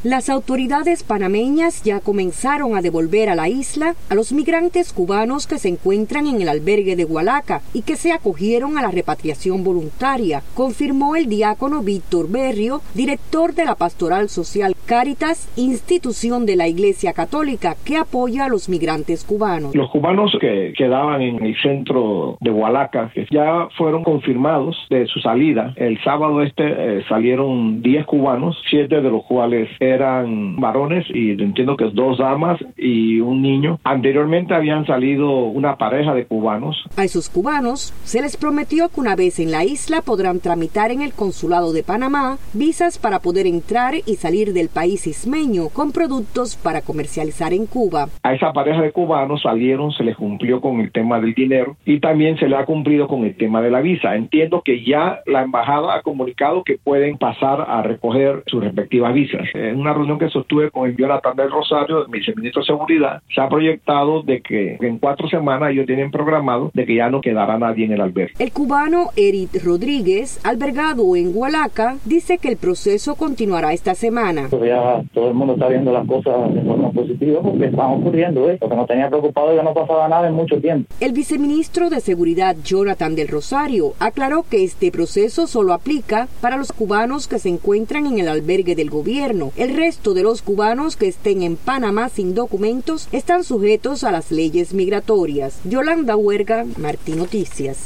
Las autoridades panameñas ya comenzaron a devolver a la isla a los migrantes cubanos que se encuentran en el albergue de Hualaca y que se acogieron a la repatriación voluntaria, confirmó el diácono Víctor Berrio, director de la Pastoral Social Cáritas, institución de la Iglesia Católica que apoya a los migrantes cubanos. Los cubanos que quedaban en el centro de Hualaca, que ya fueron confirmados de su salida. El sábado salieron 10 cubanos, 7 de los cuales eran varones y entiendo que 2 damas y un niño. Anteriormente habían salido una pareja de cubanos. A esos cubanos se les prometió que una vez en la isla podrán tramitar en el Consulado de Panamá visas para poder entrar y salir del país ismeño con productos para comercializar en Cuba. A esa pareja de cubanos salieron, se les cumplió con el tema del dinero y también se le ha cumplido con el tema de la visa. Entiendo que ya la embajada ha comunicado que pueden pasar a recoger sus respectivas visas. En una reunión que sostuve con el Jonathan del Rosario, el viceministro de Seguridad, se ha proyectado de que en 4 semanas ellos tienen programado de que ya no quedará nadie en el albergue. El cubano Eric Rodríguez, albergado en Hualaca, dice que el proceso continuará esta semana. Ya todo el mundo está viendo las cosas de forma positiva porque están ocurriendo esto, que nos tenía preocupado de que no pasaba nada en mucho tiempo. El viceministro de Seguridad Jonathan del Rosario aclaró que este proceso solo aplica para los cubanos que se encuentran en el albergue del gobierno. El resto de los cubanos que estén en Panamá sin documentos están sujetos a las leyes migratorias. Yolanda Huerga, Martín Noticias.